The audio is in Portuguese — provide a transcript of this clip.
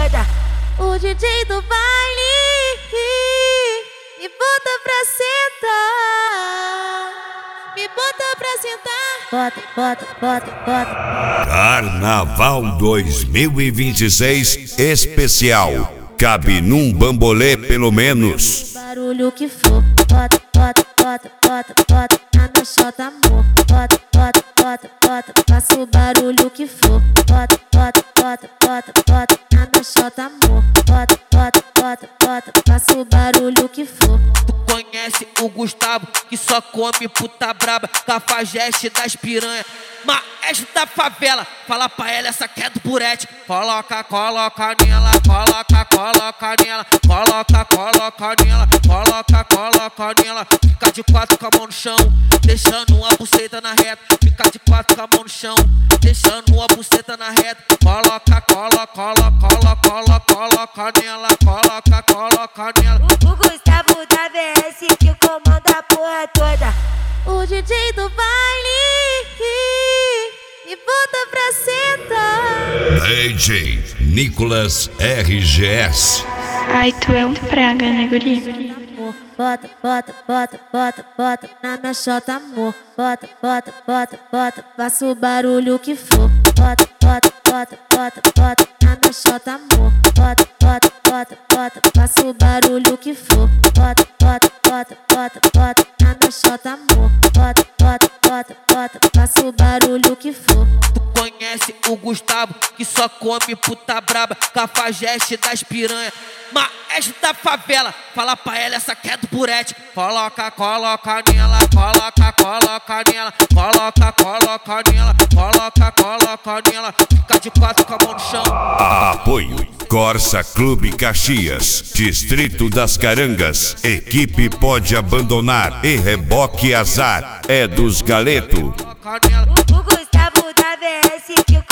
toda. O DJ do baile me bota pra sentar, me bota pra sentar. Bota, bota, bota, bota. Carnaval 2026 especial. Cabe num bambolê pelo menos. Barulho que for, bota, bota, bota, bota, bota. Na minha chota, amor, bota, bota, bota, bota. Faça o barulho que for, bota, bota, bota, bota, bota. Na minha chota, amor, bota, bota, bota, bota. Faça o barulho que for. Tu conhece o Gustavo, que só come puta braba, cafajeste das piranha, maestro da favela. Fala pra ela, essa que é do burete. Coloca, coloca nela, coloca, coloca nela, coloca, coloca nela, coloca, coloca nela. Fica de quatro com a mão no chão, deixando uma buceta na reta. Fica de quatro com a mão no chão, deixando uma buceta na reta. Coloca, coloca, coloca, coloca, coloca nela, coloca, coloca nela. O Gustavo da VS que comanda a porra toda. O DJ do baile me bota pra sentar. DJ Nicolas RGS. Ai, tu é um praga, né, guri? Bota, bota, bota, bota, bota. Na minha chota, amor. Bota, bota, bota, bota. Faça o barulho que for. Bota, bota, bota, bota, bota. Na minha chota, amor. Bota, bota, bota, bota. Faça o barulho que for. Bota, bota, bota, bota, bota. Na minha chota, amor. Bota, bota, bota, bota. Faça o barulho que for. Tu conhece o Gustavo, que só come puta braba, cafajeste das piranha, maestro da favela. Fala pra ela, essa que é do burete. Coloca, coloca nela, coloca, coloca nela, coloca, coloca nela, coloca, coloca nela. Fica de quatro com a mão no chão. Apoio Corsa Clube Caxias, Distrito das Carangas. Equipe pode abandonar e reboque azar. É dos Galeto. O Gustavo da VS que